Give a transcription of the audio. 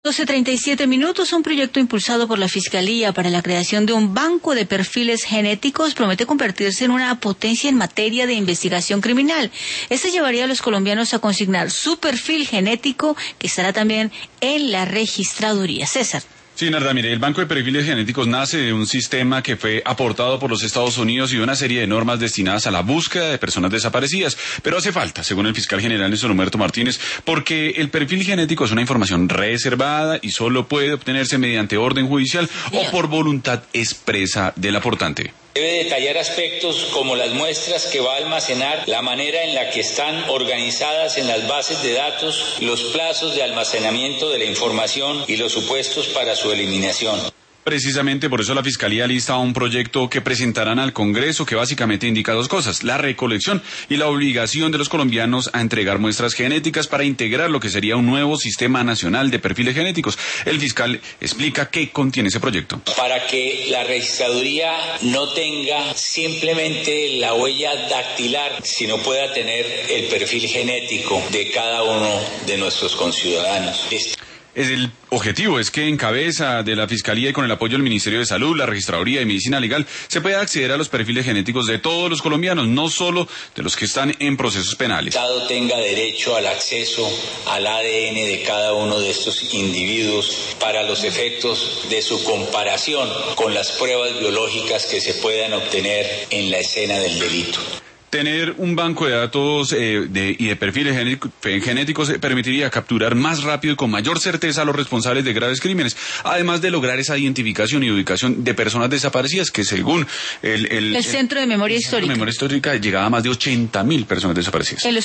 12:37, un proyecto impulsado por la Fiscalía para la creación de un banco de perfiles genéticos promete convertirse en una potencia en materia de investigación criminal. Este llevaría a los colombianos a consignar su perfil genético, que estará también en la registraduría. César. Sí, Narda, mire, el Banco de Perfiles Genéticos nace de un sistema que fue aportado por los Estados Unidos y de una serie de normas destinadas a la búsqueda de personas desaparecidas. Pero hace falta, según el fiscal general Néstor Humberto Martínez, porque el perfil genético es una información reservada y solo puede obtenerse mediante orden judicial o por voluntad expresa del aportante. Debe detallar aspectos como las muestras que va a almacenar, la manera en la que están organizadas en las bases de datos, los plazos de almacenamiento de la información y los supuestos para su eliminación. Precisamente por eso la Fiscalía lista un proyecto que presentarán al Congreso que básicamente indica dos cosas: la recolección y la obligación de los colombianos a entregar muestras genéticas para integrar lo que sería un nuevo sistema nacional de perfiles genéticos. El fiscal explica qué contiene ese proyecto. Para que la registraduría no tenga simplemente la huella dactilar, sino pueda tener el perfil genético de cada uno de nuestros conciudadanos. El objetivo es que en cabeza de la Fiscalía y con el apoyo del Ministerio de Salud, la Registraduría de Medicina Legal, se pueda acceder a los perfiles genéticos de todos los colombianos, no solo de los que están en procesos penales. El Estado tenga derecho al acceso al ADN de cada uno de estos individuos para los efectos de su comparación con las pruebas biológicas que se puedan obtener en la escena del delito. Tener un banco de datos y de perfiles genéticos permitiría capturar más rápido y con mayor certeza a los responsables de graves crímenes, además de lograr esa identificación y ubicación de personas desaparecidas que, según el Centro de Memoria Histórica, llegaba a más de 80.000 personas desaparecidas.